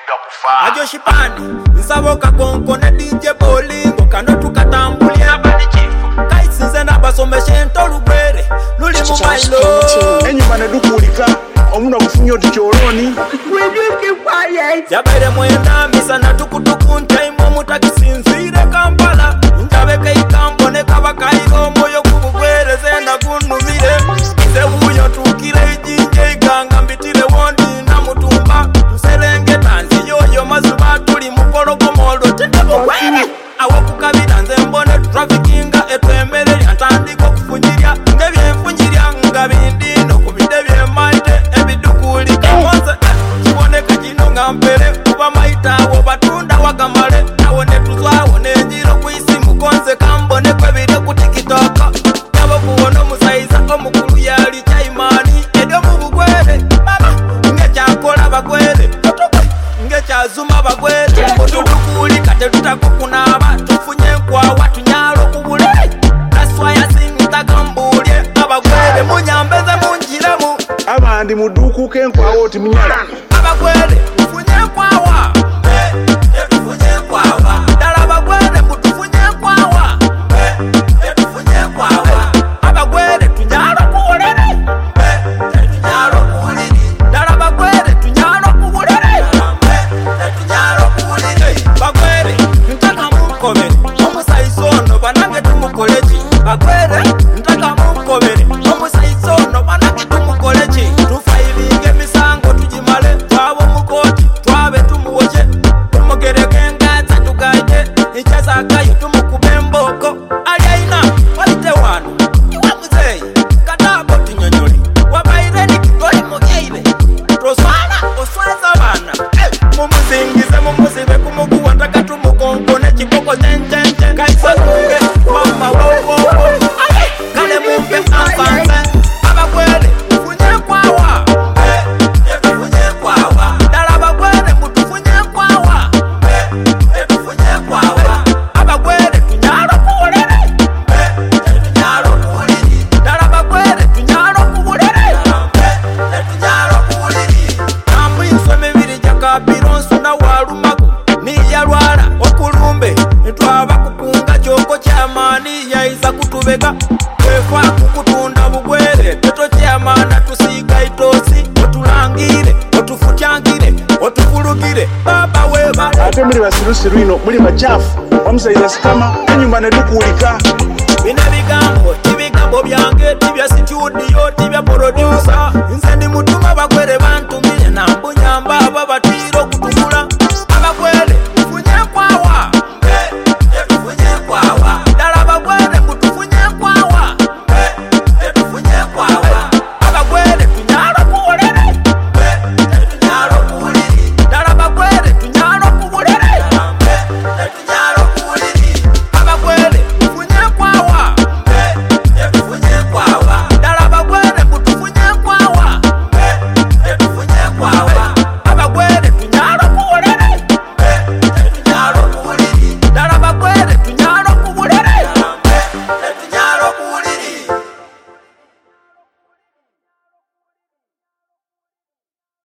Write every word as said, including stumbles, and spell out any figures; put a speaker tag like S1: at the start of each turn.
S1: kusinga kufa
S2: ajo shipani nsaboka konko ne D J Bolingo kando tukatambulye abali chifu kaisinze nabasomeshe ntolugwere luli mu mailo
S3: enyuma ne dukulika omuna kufunyo tichoroni
S2: yabaire mwenda misana tukutuku ntaimo mutakisinzire Kampala njabeke ikambo ne kabakairo moyo kubugwere zenda kunumire ize buyo tukire ijinje iganga mbitire wondi na mutumba tuserenge tanzi yoyo mazuba tuli mukorogo molo tendebo kwere awo kukabira nze mbone traffickinga etwemere yantandiko kufunjirya ndebye mfunjirya ngabindi no kubide bye maite ebidukuli kamonze kiboneka kino ngampere kuba maita wo batunda wakamale awo ne tuzwawo ne njiro kwisi mukonze kambone kwebire ku TikTok yabo kuwono musaiza omukulu yali chaimani edo mubugwere baba ngechakola bagwere totokwe ngechazuma bagwere tudukuli kate tutakukunaba tufunye kwa watu nyalo kubule aswaya sinta kambulye abagwere munyambeze munjiremu
S3: abandi mudukuke nkwawo timunyala
S2: abagwere tufunye kwawa eh tufunye kwawa dala abagwere mutufunye kwawa eh tufunye kwawa abagwere tunyalo kubulere eh tunyalo kubulere dala abagwere tunyalo kubulere eh tunyalo kubulere bagwere ntaka mukobere omusaizono banange tumukoleji bagwere ntaka mukobere omusaizono banange tumukoleji tufailinge misango tujimale twabo mukoti twabe tumuwoje tumugereke ngatsa tugaje ichazakayo tumukube mboko aliaina walite wano iwe muzeyi katabo tinyonyoli wabaireni kitoli mugeire toswala oswaza bana mumuzingize mumuzibe kumuguwa ntaka tumukonko nekiboko chenjenje kaisakunge mama wowowo kale mumpe afanze abagwere mufunye kwawa etufunye kwawa dala abagwere mutufunye kwawa etufunye kwawa abagwere tunyalo kubulere tunyalo kubuliri dala abagwere tunyalo kubulere tunyalo kubuliri namwiswe mibiri jakabironsu na walumago niyalwala okulumbe ntwaba kukunga kyoko kyamani yaisa kutubega kwefa kukutunda bugwere teto kyamana tusiga itosi otulangire otufutyankire otufulugire baba weba
S3: ate muli basirusiru ino muli bachafu omusaiza sikama enyuma ne dukulika
S2: bine bigambo tibigambo byange tibya studio tibya producer nze ndi mutuma bagwere bantu